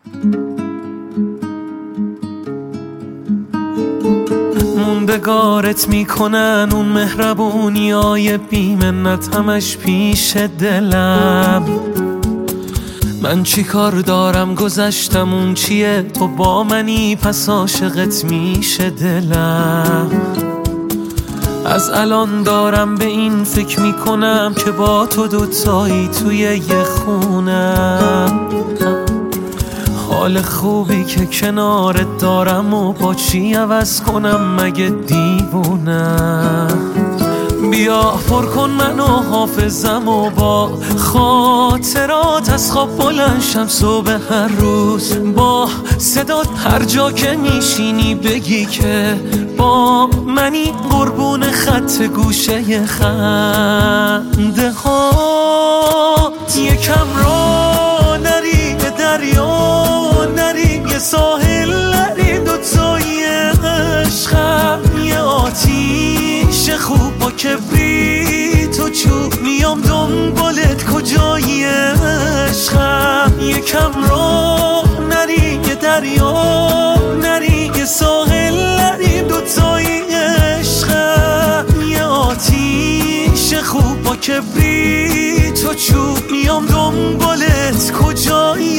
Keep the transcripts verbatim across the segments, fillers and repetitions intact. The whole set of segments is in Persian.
موندگارت میکنن اون مهربونی های بیمنت همش پیش دلم. من چی کار دارم گذشتم اون چیه، تو با منی پس عاشقت میشه دلم. از الان دارم به این فکر میکنم که با تو دوتایی توی یه خونم. حال خوبی که کنارت دارم و با چی عوض کنم مگه دیوونم. بیا پر کن منو حافظم و با خاطرات از خواب بلند شم صبح هر روز. با صدات هر جا که میشینی بگی که با منی، قربون خط گوشه خنده هات. یکم را نری به دریا نریم، یه ساحل نریم دوتایی عشقم. یه آتیش خوب با کبریت و چوب میام دنبالت کجایی عشقم. یکم را نریم یه دریا نریم، یه ساحل نریم دوتایی عشقم. یه آتیش خوب با کبریت و چوب میام دنبالت کجایی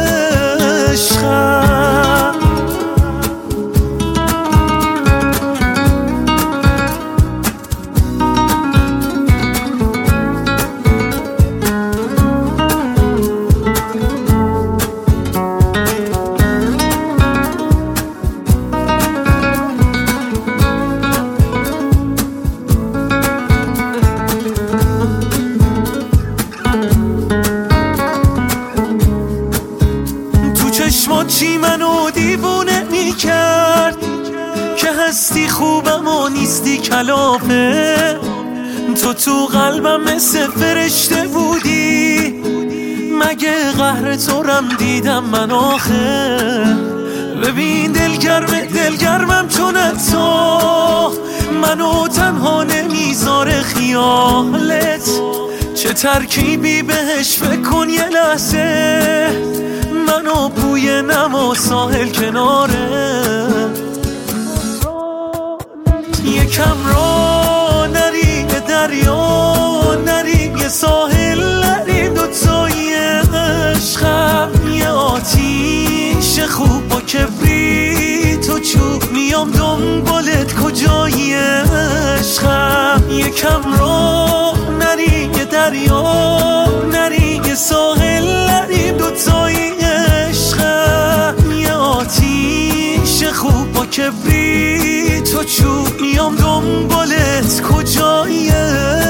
عشقم. چشمات چی منو دیوونه میکرد که هستی خوبم و نیستی کلافه. تو تو قلبم مثل فرشته بودی، مگه قهر تو رم دیدم من آخه. ببین دلگرم دلگرمم چون تو منو تنها نمیذاره خیالت. چه ترکیبی بهش فکر کن یه لحظه، منو بوی نما ساحل کناره. یکم را نریم به دریا نریم، یه ساحل نریم دوتایی عشقم. یه آتیش خوب با کبریت و چوب میام دنبالت کجایی عشقم. یکم را نریم یه دریا نریم، یه ساحل نریم دوتایی عشقم. یه آتیش خوب با کبریت و چوب میام دنبالت کجایی